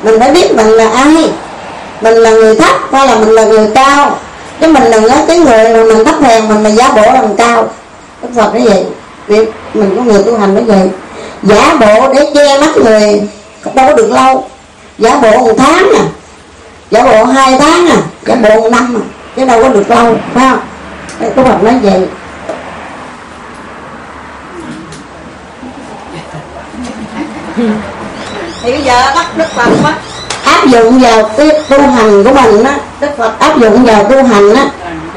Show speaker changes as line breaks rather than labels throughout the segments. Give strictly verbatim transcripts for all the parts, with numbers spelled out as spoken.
Mình phải biết mình là ai, mình là người thấp hay là mình là người cao. Chứ mình đừng có cái người mà mình thấp hèn mình mà giả bộ làm cao. Đức Phật nói vậy, việc mình có người tu hành nói vậy, giả bộ để che mắt người đâu có được lâu. Giả bộ một tháng à, giả bộ hai tháng à, giả bộ một năm à, chứ đâu có được lâu, phải không? Đức Phật nói vậy.
Thì bây giờ bắt Đức Phật quá
áp dụng vào cái tu hành của mình á, Đức Phật áp dụng vào tu hành á.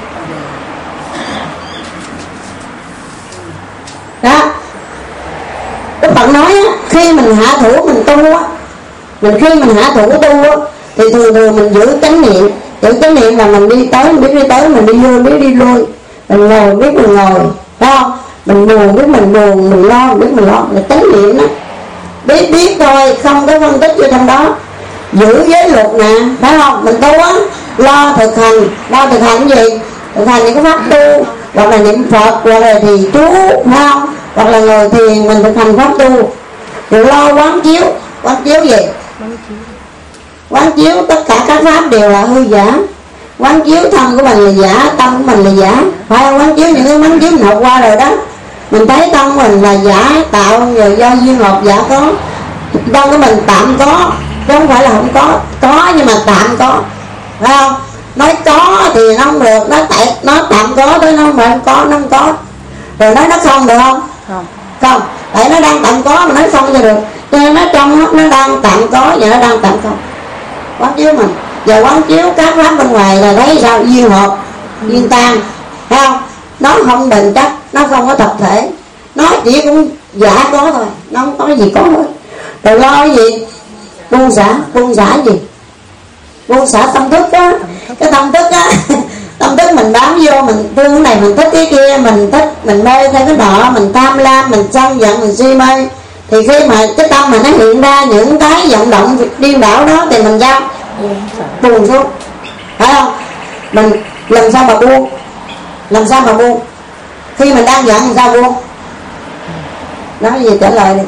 Đó, Đức Phật nói á, khi mình hạ thủ mình tu á, mình khi mình hạ thủ tu á, thì thường thường mình giữ chánh niệm. Giữ chánh niệm là mình đi tới, mình biết đi tới, mình đi vô, biết đi lui. Mình ngồi, biết mình ngồi, phải không? Mình buồn, biết mình buồn, mình lo, biết mình lo. Là chánh niệm đó. Biết biết thôi, không có phân tích vô trong đó. Giữ giới luật nè, phải không? Mình tu á, lo thực hành. Lo thực hành cái gì? Thực hành những cái pháp tu, hoặc là niệm Phật, hoặc là thì chú, phải không? Hoặc là ngồi thiền mình thực hành pháp tu. Rồi lo quán chiếu. Quán chiếu gì? Quán chiếu tất cả các pháp đều là hư giả. Quán chiếu thân của mình là giả, tâm của mình là giả, phải không? Quán chiếu những cái quán chiếu mình học qua rồi đó. Mình thấy tâm của mình là giả tạo, rồi do duyên hợp giả có. Tâm của mình tạm có, chứ không phải là không có. Có nhưng mà tạm có, phải không? Nói có thì nó không được, nói tại nó tạm có tới nó không phải không có, nó không có. Rồi nói nó không được không? Không, không. Tại nó đang tạm có mà nói không cho được. Cho nên nó trong nó đang tạm có và nó đang tạm không. Quán chiếu mình. Giờ quán chiếu các pháp bên ngoài là thấy sao? Duyên hợp, duyên tan, thấy không? Nó không bền chắc, nó không có tập thể, nó chỉ cũng giả có thôi, nó không có gì có thôi. Rồi lo cái gì? Buông xả. Buông xả gì? Buông xả tâm thức á. Cái tâm thức á tâm thức mình bám vô, mình thương cái này, mình thích cái kia, mình thích, mình mê theo cái nọ, mình tham lam, mình sân giận, mình si mê. Thì khi mà cái tâm mà nó hiện ra những cái vận động điên đảo đó thì mình sao? Buông xuống, phải không? Mình làm sao mà buông? Làm sao mà buông? Khi mình đang giận làm sao buông? Nói gì trả lời đi.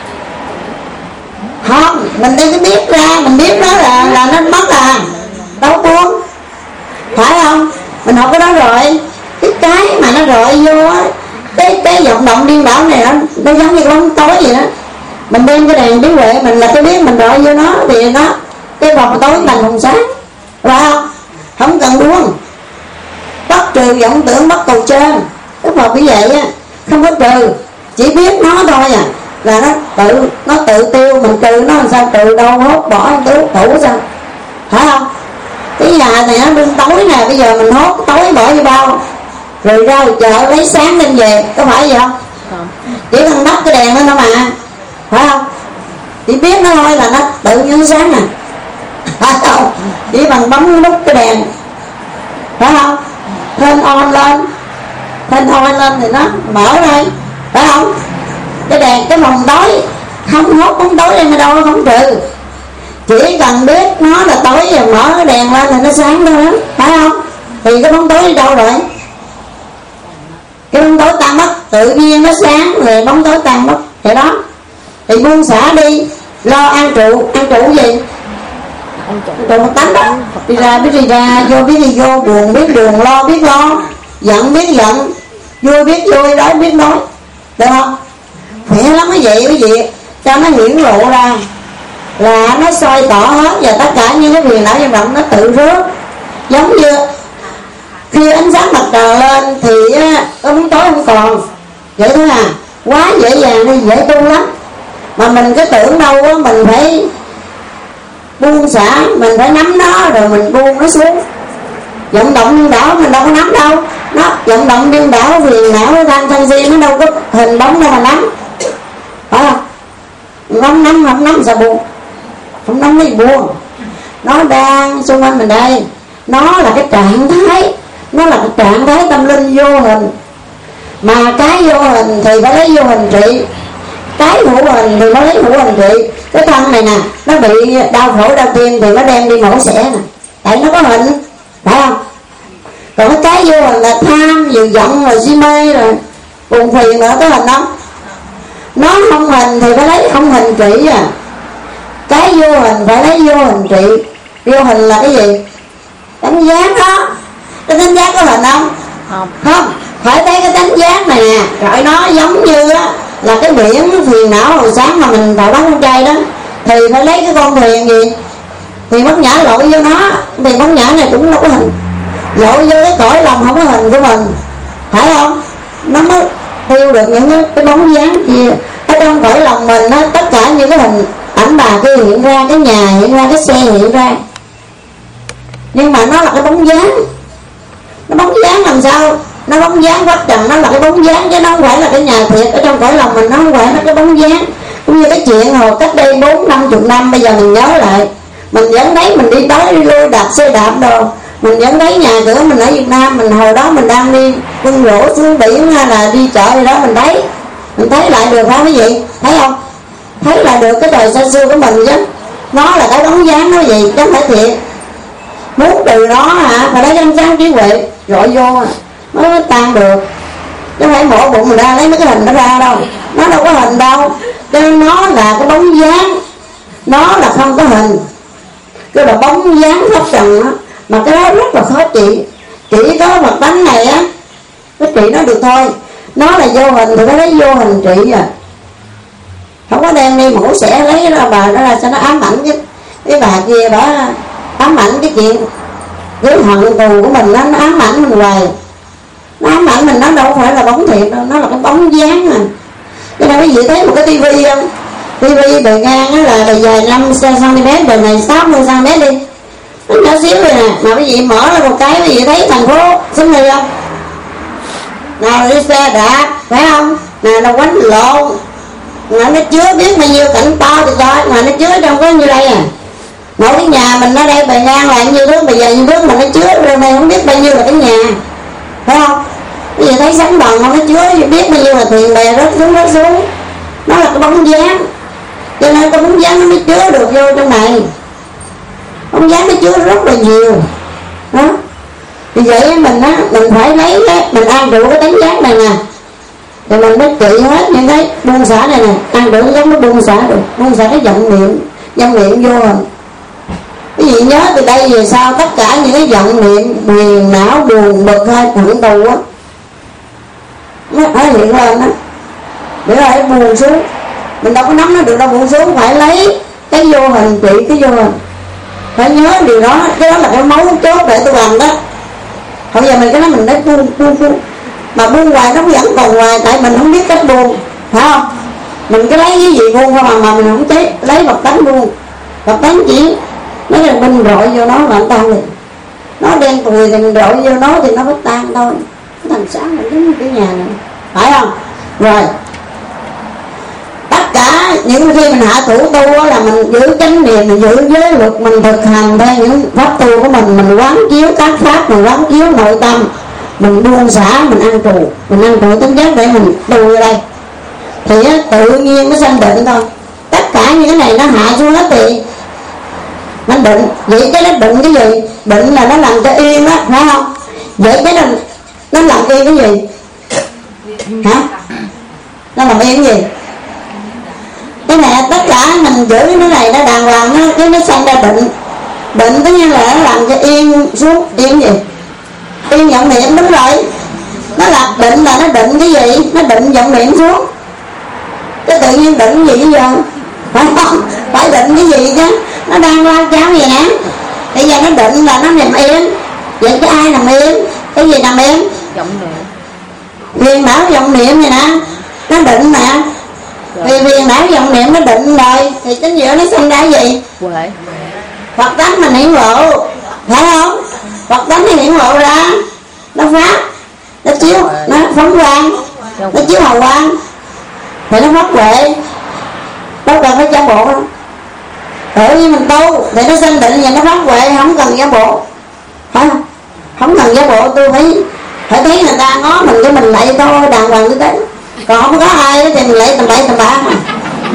Không, mình đi cái biết ra, mình biết đó là là nó mất à, đâu buông, phải không? Mình học cái đó rồi. Cái cái mà nó rọi vô á, cái cái vận động điên đảo này nó nó giống như bóng tối vậy đó. Mình đem cái đèn trí huệ mình là cái biết mình rọi vô nó thì nó cái vòng tối thành vòng sáng, phải không? Không cần buông. Bất trừ vọng tưởng bất cầu trên. Đức Phật như vậy á, không có trừ, chỉ biết nó thôi à, là nó tự nó tự tiêu. Mình trừ nó làm sao? Trừ đâu hốt bỏ tứ thủ sao, phải không? Cái nhà này nó đương tối nè, bây giờ mình hốt tối bỏ vô bao, rồi ra chợ lấy sáng lên về, có phải vậy không? Chỉ cần đắp cái đèn lên thôi mà, phải không? Chỉ biết nó thôi là nó tự nhiên sáng nè, phải không? Chỉ bằng bấm nút cái đèn, phải không? Thêm on lên, thêm on lên thì nó mở đây, phải không? Cái đèn, cái phòng tối không hốt bóng tối em ở đâu, nó không trừ. Chỉ cần biết nó là tối rồi mở cái đèn lên là nó sáng thôi đó, phải không? Thì cái bóng tối đi đâu rồi? Cái bóng tối tan mất, tự nhiên nó sáng rồi bóng tối tan mất. Thì đó, thì buông xả đi, lo an trụ. An trụ gì? An trụ một tánh đó. Đi ra biết đi ra, vô biết đi vô, buồn biết buồn, lo biết lo, giận biết giận, vui biết vui, đói biết đói, được không? Khỏe lắm cái vậy quý vị, cho nó hiển lộ ra là nó soi tỏ hết. Và tất cả những cái phiền não dao động nó tự rớt. Giống như khi ánh sáng mặt trời lên thì cái bóng tối không còn, vậy thôi à. Quá dễ dàng đi, dễ tu lắm. Mà mình cái tưởng đâu á, mình phải buông xả, mình phải nắm nó rồi mình buông nó xuống. Vận động điên đảo mình đâu có nắm đâu. Nó vận động điên đảo phiền não than sân si nó đâu có hình bóng đâu mà nắm, phải không? Không nắm, không nắm sao buông? Không nắm thì buông. Nó đang xung quanh mình đây, nó là cái trạng thái, nó là cái trạng thái tâm linh vô hình. Mà cái vô hình thì phải lấy vô hình trị, cái hữu hình thì nó lấy hữu hình trị. Cái thân này nè, nó bị đau khổ đau tim thì nó đem đi mổ xẻ nè, tại nó có hình, phải không? Còn cái vô hình là tham, vừa giận, rồi si mê, rồi buồn phiền nữa, có hình không? Nó không hình thì phải lấy không hình trị à. Cái vô hình phải lấy vô hình trị. Vô hình là cái gì? Tánh giác đó. Cái tánh giác có hình không?
Không.
Không, phải thấy cái tánh giác này nè. Rồi nó giống như á là cái biển phiền não hồi sáng mà mình thọ bắn con trai đó, thì phải lấy cái con thuyền gì? Thì bát nhã lội vô nó. Thì bát nhã này cũng đâu có hình, lội vô cái cõi lòng không có hình của mình, phải không? Nó mới tiêu được những cái, cái bóng dáng gì ở trong cõi lòng mình đó. Tất cả những cái hình ảnh bà kia hiện ra, cái nhà hiện ra, cái xe hiện ra, nhưng mà nó là cái bóng dáng. Nó bóng dáng làm sao? Nó bóng dáng quá trần, nó là cái bóng dáng chứ nó không phải là cái nhà thiệt. Ở trong cõi lòng mình nó không phải là cái bóng dáng. Cũng như cái chuyện hồi cách đây bốn năm chục năm, bây giờ mình nhớ lại, mình vẫn thấy mình đi tới đi lui đạp xe đạp đồ, mình vẫn thấy nhà cửa mình ở Việt Nam. Mình hồi đó mình đang đi bưng rổ xuống biển hay là đi chợ gì đó, mình thấy mình thấy lại được không quý vị? Thấy không? Thấy là được cái đời xa xưa của mình chứ. Nó là cái bóng dáng đó gì chứ không phải thiệt. Muốn từ đó hả phải lấy ánh sáng trí huệ gọi vô nó mới tan được, chứ không phải mổ bụng mình ra lấy mấy cái hình nó ra đâu. Nó đâu có hình đâu, cho nên nó là cái bóng dáng, nó là không có hình. Cái là bóng dáng pháp trần đó, mà cái đó rất là khó trị. Chỉ có mặt tánh này á nó trị nó được thôi. Nó là vô hình thì nó lấy vô hình trị à, không có đem đi mổ xẻ lấy ra bà đó ra cho nó ám ảnh chứ. Cái bà kia bà ám ảnh cái chuyện cái hận thù của mình, nó, nó ám ảnh mình hoài. Nó ám ảnh mình, nó đâu phải là bóng thiệt đâu, nó là cái bóng dáng à. Cho nên quý vị thấy một cái tivi không? Tivi bề ngang á là bề dài năm xăng-ti-mét, bề này sáu mươi xăng-ti-mét đi, nó nhỏ xíu rồi nè. Mà quý vị mở ra một cái quý vị thấy thành phố xứng đi không? Nào đi xe đạp phải không? Nè nó quánh lộn, mà nó chứa biết bao nhiêu cảnh to thì coi, mà nó chứa trong có như đây à. Mỗi cái nhà mình ở đây bề ngang là như bước, bề dài như bước, mà nó chứa trong đây không biết bao nhiêu là cái nhà, phải không? Bây giờ thấy sánh bằng nó chứa biết bao nhiêu là thuyền bè rớt xuống rớt xuống. Nó là cái bóng dáng, cho nên cái bóng dáng nó mới chứa được vô trong này. Bóng dáng nó chứa rất là nhiều đó. Vì vậy mình á, mình phải lấy cái, mình an trụ cái tánh giác này nè, thì mình mới trị hết những cái buông xả này nè. An trụ giống nó buông xả được, buông xả cái vọng niệm, vọng niệm vô hình. Cái gì nhớ từ đây về sau tất cả những cái vọng niệm phiền não buồn bực hay hận thù á nó phải hiện lên á, để lại buồn xuống. Mình đâu có nắm nó được đâu, buồn xuống phải lấy cái vô hình trị cái vô hình. Phải nhớ điều đó, cái đó là cái mấu chốt để tu hành đó. Bây giờ mình cái đó mình nói buông buông buông, mà buông hoài nó vẫn còn hoài, tại mình không biết cách buông, phải không? Mình cứ lấy cái gì buông không mà, mà mình không chế lấy vật tánh buông. Vật tánh chỉ nó là mình rọi vô nó là tan liền. Nó đen tùi thì mình rọi vô nó thì nó mới tan thôi. Cái thành sáng là giống như cái nhà này, phải không? Rồi tất cả những khi mình hạ thủ tu là mình giữ chánh niệm, mình giữ giới luật, mình thực hành theo những pháp tu của mình, mình quán chiếu các pháp, mình quán chiếu nội tâm, mình buông xả, mình ăn trụ, mình ăn trụ tính giác để mình tu ở đây, thì tự nhiên nó sanh định thôi. Tất cả những cái này nó hạ xuống hết thì nó định. Vậy cái nó định cái gì? Định là nó làm cho yên đó, phải không? Vậy cái nó, nó làm yên cái gì? Hả? Nó làm yên cái gì? Cái này tất cả mình giữ cái này nó đàng hoàng, nó cái nó sanh ra định. Định tất nhiên là nó làm cho yên xuống. Yên gì? Yên vọng niệm, đúng rồi. Nó là định là nó định cái gì? Nó định vọng niệm xuống. Cái tự nhiên định gì bây giờ? Phải không? Phải định cái gì chứ? Nó đang lao cháo vậy nè, bây giờ nó định là nó nằm yên. Vậy cái ai nằm yên? Cái gì nằm yên?
Vọng niệm.
Phiền não vọng niệm vậy nè, nó định nè. Vì phiền não vọng niệm nó định rồi thì chính giữa nó sinh ra gì?
Huệ.
Phật tánh mình hiển lộ, phải không? Phật tánh nó hiển lộ ra, nó phát, nó chiếu, nó phóng quang, nó chiếu hào quang thì nó phát huệ. Đâu cần phải giả bộ đâu. Tự nhiên mình tu thì nó sinh định và nó phát huệ, không cần giả bộ, phải không? Không cần giả bộ. Tôi phải phải thấy người ta ngó mình cho mình lạy thôi, đàng hoàng như thế. Còn không có ai thì mình lạy tầm bậy tầm bạ mà.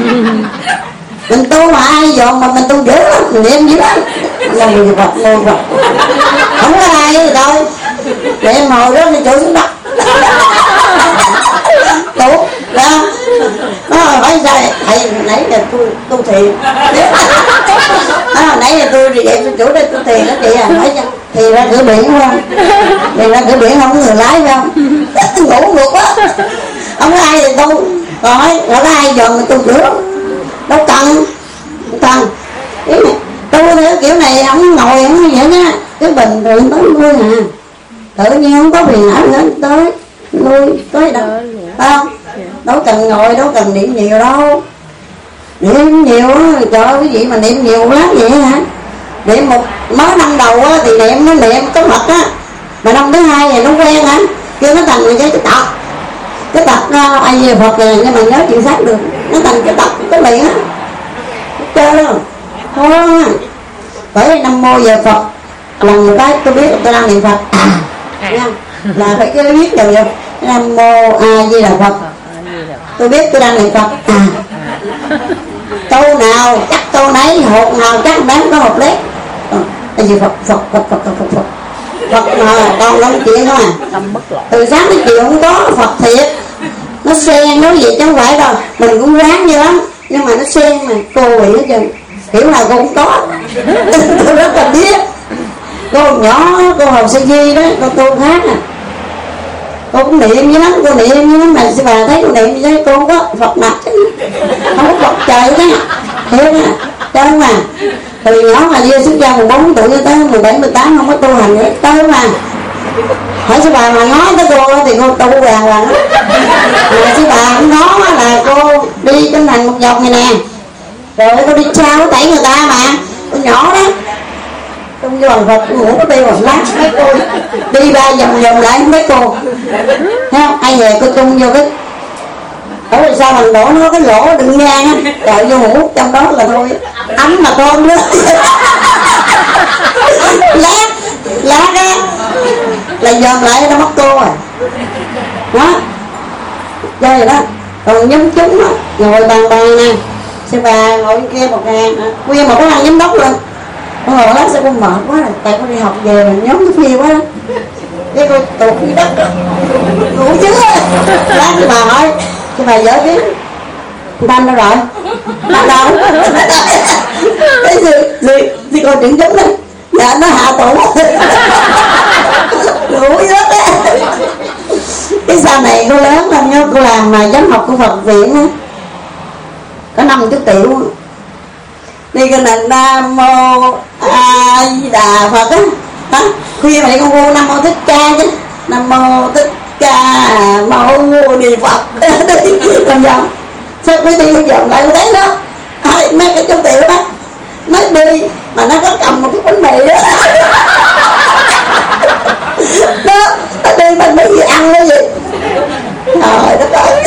Mình tu mà ai dồn mà mình tu dữ lắm, mình niệm dữ lắm, ngồi Phật ngồi Phật, không có ai thì thôi. Vậy em ngồi đó thì chỗ xuống đất tu ra nó hỏi sao thầy nãy giờ tôi tu thiền vậy chủ đây tôi tiền đó chị à, nói cho thì ra cửa biển không, thì ra cửa biển không có người lái phải không, ngủ ngược quá, không có ai thì tôi rồi rồi có ai dòm tôi cửa đâu cần cần cái này tôi theo kiểu này không ngồi không vậy nha, cái bình thường tới nuôi à, tự nhiên không có phiền não nữa tới nuôi tới đâu phải không, đâu cần ngồi đâu cần niệm nhiều đâu, niệm nhiều trời ơi quý vị mà niệm nhiều lắm vậy hả, niệm một mới năm đầu á thì niệm nó niệm có mật á, mà năm thứ hai thì nó quen hả, kêu nó thành cái cái tập cái tập ai về Phật này nhưng mà nhớ chuyện sát được, nó thành cái tập cái miệng á chơi đâu thôi phải Nam Mô về Phật lần một cái tôi biết tôi đang niệm Phật à, à. Là phải cái biết đều rồi Nam Mô A Di Đà Phật tôi biết tôi đang niệm Phật à, câu nào chắc câu nấy, hột nào chắc đáng có hột lét A Di Phật Phật Phật Phật Phật Phật Phật mà con nói chuyện thôi à, từ sáng đến chiều không có Phật thiệt, nó xen nó gì chứ không phải đâu, mình cũng ráng như lắm nhưng mà nó xen mà cô bị hết trơn, kiểu nào cô cũng có tôi rất là biết cô nhỏ cô Hồng Sa Di đó, cô tu khác à, cô cũng niệm như lắm, cô niệm như lắm mà sư bà thấy cô niệm như thế cô không có Phật mặt không có Phật trời đó thiệt á trơn mà, từ nhỏ mà đi xuất gia mười bốn tuổi tới mười bảy mười tám không có tu hành nữa tới mà hỏi sư bà mà nói tới cô thì cô tu vàng vàng mà sư bà không nói là cô đi trên thành một vòng này nè, rồi cô đi trao tẩy người ta mà cô nhỏ đó trong vô bằng Phật ngủ có đi bằng lát mấy cô đi ba vòng vòng lại mấy cô thấy không, ai về cô tung vô cái ở rồi sao mình đổ nó cái lỗ đựng nhang á, trời vô ngủ trong đó là thôi ấm mà con nữa lát lát á là dòm lại nó mất cô rồi đó chơi rồi đó, còn nhóm chúng đó, ngồi bàn bàn nè sư bà ngồi bên kia một hàng nguyên một cái hàng giám đốc luôn, cô ngồi lát sao cô mệt quá rồi tại cô đi học về mà nhóm nó phi quá đó, cái cô tụt dưới đất ngủ chứ lát sư bà hỏi sư bà dở biết Thanh đâu rồi Thanh đâu cái gì gì gì coi chuyện chúng đó dạ nó hạ tủ ngủ dưới đất á, cái sau này cô lớn lên nhớ cô làm mà giám học của Phật viện á có năm chút tiểu đi cái nền Nam Mô A Di Đà Phật á đó khuya mà đi con cô Nam Mô Thích Ca chứ Nam Mô Thích Ca Mâu Ni Phật làm vòng sao quý đi vòng lại thấy đó hai mấy cái chút tiểu đó nó đi mà nó có cầm một cái bánh mì đó đó nó đi mình mới gì ăn cái gì trời đất ơi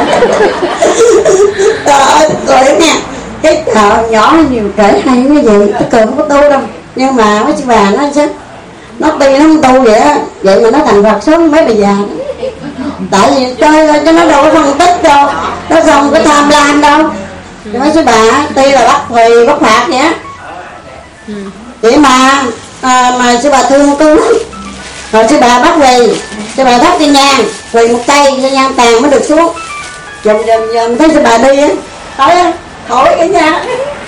trời ơi rồi nha cái thợ nhỏ nhiều kể hay cái gì cái cười không có tu đâu nhưng mà mấy chị bà nó sao nó đi nó không tu vậy á, vậy mà nó thành Phật sớm mấy bà già tại vì chơi cho nó đâu có phân tích đâu, nó không có tham lam đâu, thì mấy sư bà tuy là bắt quỳ bắt phạt vậy á vậy mà à, mà sư bà thương tu lắm, rồi sư bà bắt quỳ sư bà thắp cái nhang quỳ một cây cái nhang tàn mới được xuống, dùm dùm dùm thấy sư bà đi á hỏi á hỏi cái nhang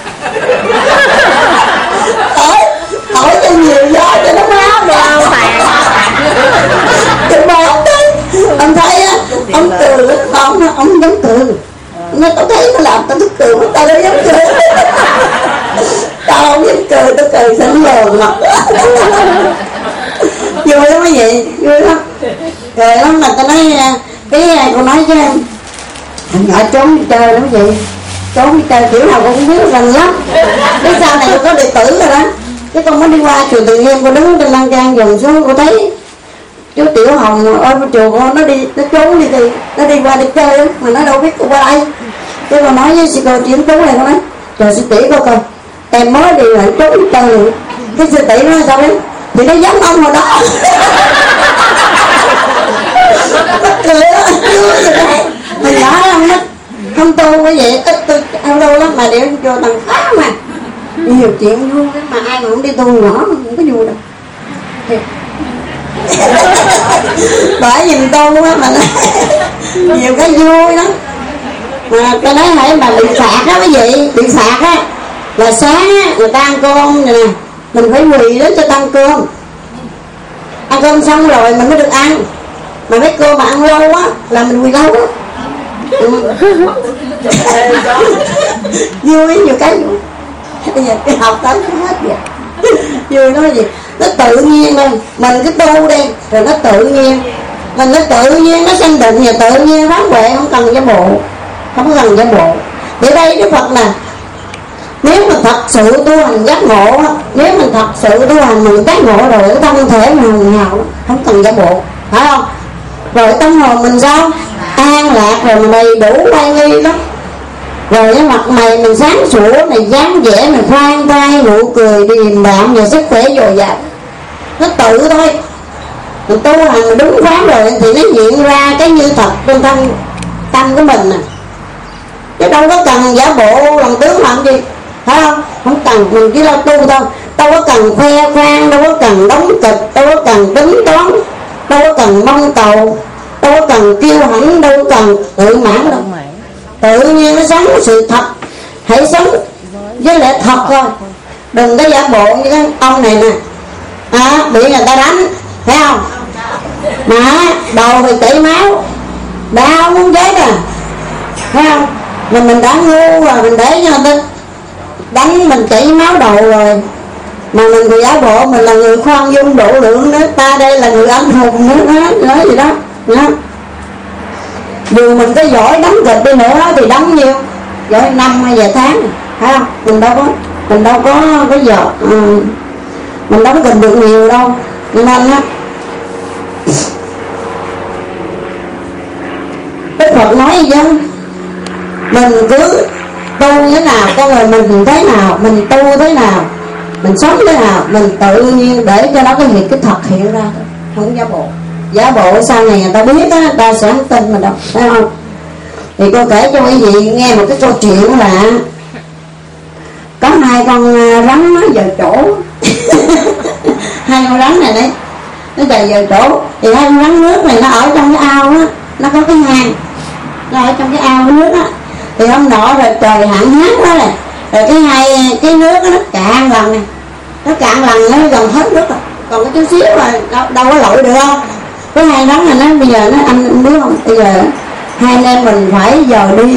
hỏi hỏi cho nhiều gió cho nó máu đâu thì bà ông thấy ông thấy á ông cười ông ông giống cười nhưng tao thấy nó làm tao tức cười tao đâu giống cười tao không dám cười tao cười sao nó lồn mặt vui lắm cái gì vui lắm cười lắm mà tao nói cái cô nói cho em thằng nhỏ trốn đi chơi lắm vậy trốn đi chơi kiểu nào cô cũng biết rành lắm cái sau này cô có đệ tử rồi đó cái con mới đi qua chùa Từ Nghiêm cô đứng trên lan can dần xuống cô thấy chú Tiểu Hồng ơi chùa con nó đi nó trốn đi thì nó đi qua đi chơi đó, mà nó đâu biết cô qua đây cái cô nói với sư cô chuyển trú này cô nói trời sư tỷ cô coi em mới đi lại trốn đi chơi rồi cái sư tỷ nói sao đấy thì nó giống ông hồi đó nó cười đó mà nhỏ lắm đó không tu cái gì ít tu không tu lắm mà để cho thằng phá mà nhiều chuyện vui lắm mà ai mà không đi tu nhỏ không có vui đâu bởi vì mình tu á mà nó nhiều cái vui lắm mà cái nói hãy mà bị phạt á quý vị bị phạt á là sáng á người ta ăn cơm nè mình phải quỳ đến cho tăng cơm. Ăn cơm xong rồi mình mới được ăn. Mà mấy cô mà ăn lâu á là mình quỳ lâu á. Ừ. Vui nhiều cái vui. Bây giờ cái học tới không hết vậy. Vui nói gì? Nó tự nhiên thôi. Mình cứ tu đi rồi nó tự nhiên. Mình nó tự nhiên nó sanh định và tự nhiên phát huệ, không cần giả bộ. Không cần giả bộ. Thì đây Đức Phật là nếu mà thật sự tu hành giác ngộ, nếu mình thật sự tu hành mình giác ngộ rồi, cái thân thể mình hùng hào, không cần giả bộ, phải không? Rồi tâm hồn mình sao? An lạc rồi, mình đầy đủ oai nghi lắm. Rồi cái mặt mày mình sáng sủa, này dáng vẻ mình khoan thai, nụ cười điềm đạm và sức khỏe dồi dào. Nó tự thôi. Mình tu hành mình đúng phán rồi thì nó hiện ra cái như thật trong thân tâm của mình nè. Chứ đâu có cần giả bộ làm tướng làm gì, phải không? Không cần, mình chỉ lo tu thôi. Đâu có cần khoe khoang, đâu có cần đóng kịch, đâu có cần tính toán, đâu có cần mong cầu, đâu có cần kiêu hãnh, đâu có cần tự mãn đâu. Tự nhiên nó sống sự thật. Hãy sống với lẽ thật thôi. Đừng có giả bộ như cái ông này nè, à, bị người ta đánh, thấy không? Mà đầu thì chảy máu, đau muốn chết à, thấy không? Mà mình đã ngu rồi, mình để cho người ta đánh mình chảy máu đầu rồi, mà mình thì giả bộ mình là người khoan dung độ lượng nữa. Ta đây là người anh hùng nữa, nói, nói gì đó, đó. Dù mình có giỏi đóng kịch đi nữa thì đóng nhiêu, giỏi năm hay vài tháng, phải không? Mình đâu có, mình đâu có có giờ, ừ, mình đóng kịch được nhiều đâu. Nên á, Đức Phật nói gì chứ, mình cứ tu thế nào, con người mình thế nào, mình tu thế nào, mình sống thế nào, mình tự nhiên để cho nó cái hiện cái thật hiện ra, không giả bộ. Giả bộ sau này người ta biết á, người ta sẽ không tin mình đâu, phải không? Thì cô kể cho quý vị nghe một cái câu chuyện là có hai con rắn nó vào chỗ. Hai con rắn này đấy, nó vào vào chỗ. Thì hai con rắn nước này nó ở trong cái ao á, nó có cái hang, nó ở trong cái ao nước á. Thì hôm nọ rồi trời hạn hán quá này, rồi cái hai cái nước đó, nó cạn lần này, nó cạn lần nó gần hết nước rồi, còn cái chút xíu rồi đâu, đâu có lội được không? Cái hai rắn này nó bây giờ nó anh, anh biết không, bây giờ hai anh em mình phải giờ đi,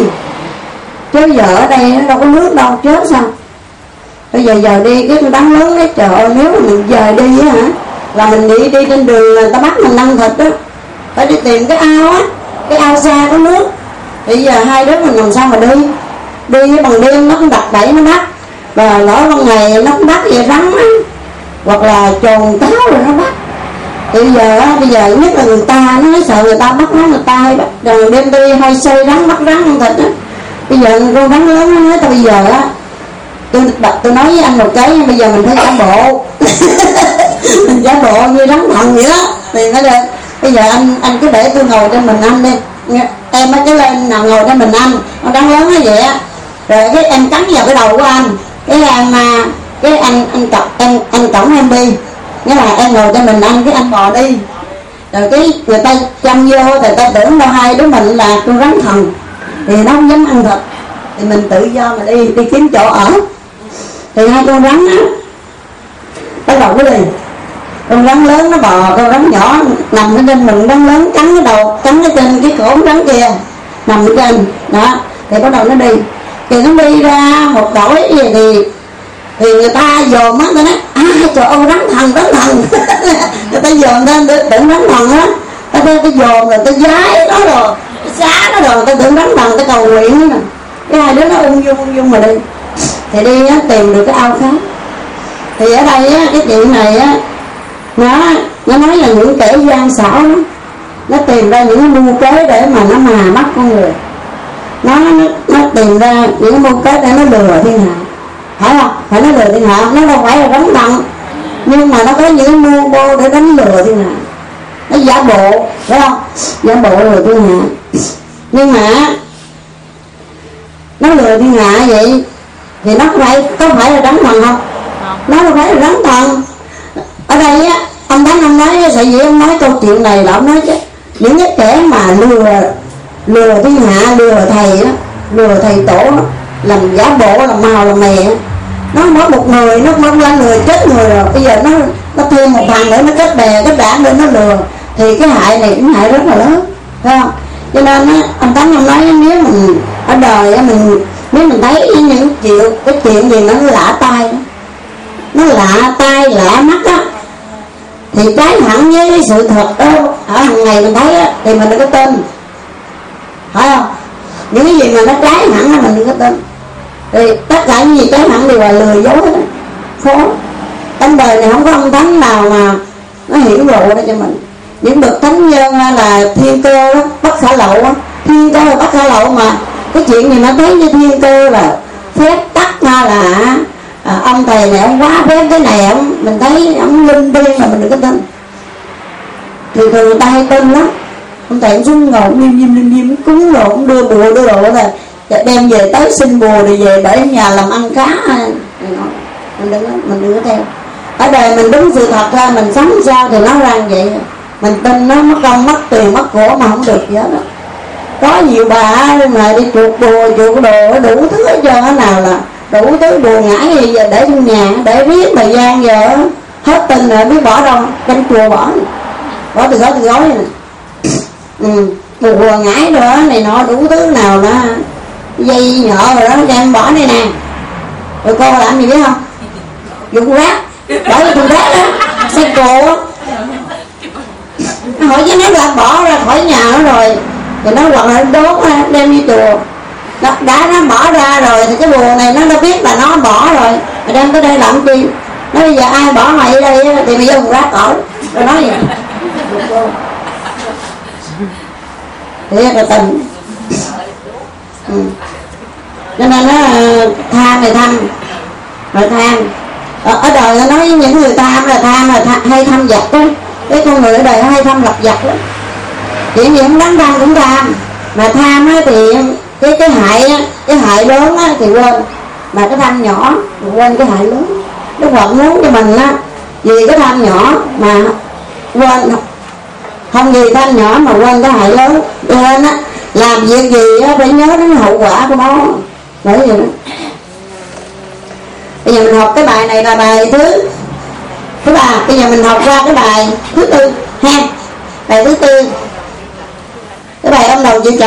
chứ giờ ở đây nó đâu có nước đâu, chết sao? Bây giờ giờ đi cái con rắn lớn đấy, trời ơi, nếu mà mình giờ đi á hả, là mình đi đi trên đường là người ta bắt mình ăn thịt đó, phải đi tìm cái ao á, cái ao xa có nước. Bây giờ hai đứa mình làm sao mà đi, đi bằng đêm nó cũng đặt bẫy nó bắt, và lỡ ban ngày nó cũng bắt vậy rắn á, hoặc là trồn táo rồi nó bắt. Thì bây giờ á, bây giờ nhất là người ta nó sợ người ta bắt nó, người ta hay bắt, rồi đêm đi hay xây rắn bắt rắn ăn thịt á. Bây giờ con rắn lớn nó nói tao bây giờ á, tôi tôi nói với anh một cái, bây giờ mình phải giả bộ. Mình giả bộ như rắn thần vậy đó thì nó được. Bây giờ anh anh cứ để tôi ngồi trên mình anh đi, em mới cứ lên nào ngồi trên mình anh, con rắn lớn nó vậy á, rồi cái em cắn vào cái đầu của anh, cái em cái anh anh cọc em anh cõng em đi, nghĩa là em ngồi trên mình anh, cái anh bò đi, rồi cái người ta chăm vô thì ta tưởng đâu hai đứa mình là con rắn thần thì nó không dám ăn thịt, thì mình tự do mà đi đi kiếm chỗ ở. Thì hai con rắn á bắt đầu cái gì, con rắn lớn nó bò, con rắn nhỏ nằm ở trên mình, rắn lớn cắn cái đầu, cắn cái trên cái cổ con rắn kia nằm ở trên đó. Thì bắt đầu nó đi, thì nó đi ra một đổi gì thì thì người ta dòm á, người ta nói à trời ơi rắn thần, rắn thần. Người ta dòm lên để tưởng rắn thần á, ta ta dòm rồi ta giái nó rồi xá nó rồi, ta tưởng rắn thần, ta cầu nguyện nữa nè. Cái hai đứa nó ung dung ung dung mà đi, thì đi á, tìm được cái ao khác. Thì ở đây á, cái chuyện này á, nó nó nói là những kẻ gian xảo đó, nó tìm ra những cái mưu kế để mà nó mà bắt con người, nó nó, nó tìm ra những mưu kế để nó lừa thiên hạ, phải không? Phải nó lừa thiên hạ, nó đâu phải là đánh thần, nhưng mà nó có những cái mưu mô để đánh lừa thiên hạ, nó giả bộ, phải không? Giả bộ lừa thiên hạ, nhưng mà nó lừa thiên hạ vậy thì nó phải có phải là đánh thần không? Nó đâu phải là đánh thần. Ở đây á, ông Thánh ông nói, sở dĩ ông nói câu chuyện này là ông nói chứ những cái kẻ mà lừa lừa thiên hạ, lừa thầy á, lừa thầy tổ á, làm giả bộ, làm màu làm mè á, nó mất một người, nó mất lên người chết người rồi, bây giờ nó nó thêm một thằng nữa nó kết bè kết đảng để nó lừa, thì cái hại này cũng hại rất là lớn, phải không? Cho nên á, anh Tấn ông nói nếu mình ở đời á, mình nếu mình thấy những chuyện cái chuyện gì nó lạ tai, nó lạ tai lạ mắt á, thì trái hẳn với cái sự thật đó ở hàng ngày mình thấy á, thì mình đừng có tin, phải không? Những cái gì mà nó trái hẳn là mình đừng có tin. Thì tất cả những gì trái hẳn đều là lừa dối đó, khó. Trong đời này không có ông thánh nào mà nó hiển lộ đó cho mình. Những bậc thánh nhân là thiên cơ đó, bất khả lậu á, thiên cơ là bất khả lậu, mà cái chuyện gì nó thấy như thiên cơ là phép tắc mà là à, ông thầy này ông quá phép cái này, ông mình thấy ông linh thiêng mà mình đừng có tin. Thì thường người ta hay tin lắm. Ông thầy ông xuống ngồi ông nghiêm nghiêm nghiêm nghiêm cúng rồi ông đưa bùa đưa đồ là đem về tới xin bùa rồi về để nhà làm ăn cá. Mình đừng có, mình đừng có theo. Ở đời mình đúng sự thật ra, mình sống sao thì nó ra vậy. Mình tin nó mất công mất tiền mất của mà không được gì hết đó. Có nhiều bà mà đi chuột bùa chuột đồ đủ thứ hết trơn, cái nào là đủ thứ bùa ngải gì giờ để trong nhà để riết thời gian giờ hết tin rồi biết bỏ đâu, trong chùa bỏ bỏ từ gói từ gói này. Ừ, bùa ngải rồi này nọ đủ thứ nào nó dây nhợ rồi đó cho em bỏ đây nè. Rồi cô làm gì biết không? Dùng rác bỏ vô thùng rác đó, xe cổ á. Nó hỏi chứ nó đã bỏ ra khỏi nhà nó rồi thì nó hoặc là đốt đem đi chùa, nó, đã nó bỏ ra rồi thì cái bùa này nó đã biết là nó bỏ rồi, mà đem tới đây làm chi? Nó bây giờ ai bỏ mày ở đây thì mày vô thùng rác cỏ rồi nói vậy. Thế là tình. Ừ. Cho nên nó tham thì tham rồi tham ở, ở đời nó nói những người tham là tham là tham, hay tham giặc đó. Cái con người ở đời nó hay tham lập giặc lắm, chuyện gì không đáng tham cũng tham. Mà tham á thì cái cái hại á, cái hại lớn á thì quên, mà cái tham nhỏ thì quên cái hại lớn. Đức Phật muốn cho mình á, vì cái tham nhỏ mà quên, không vì tham nhỏ mà quên cái hại lớn. Cho nên á, làm việc gì á phải nhớ đến hậu quả của nó. Bởi vậy đó. Bây giờ mình học cái bài này là bài thứ thứ ba. Bây giờ mình học qua cái bài thứ tư ha. Bài thứ tư, cái bài ông đầu chữ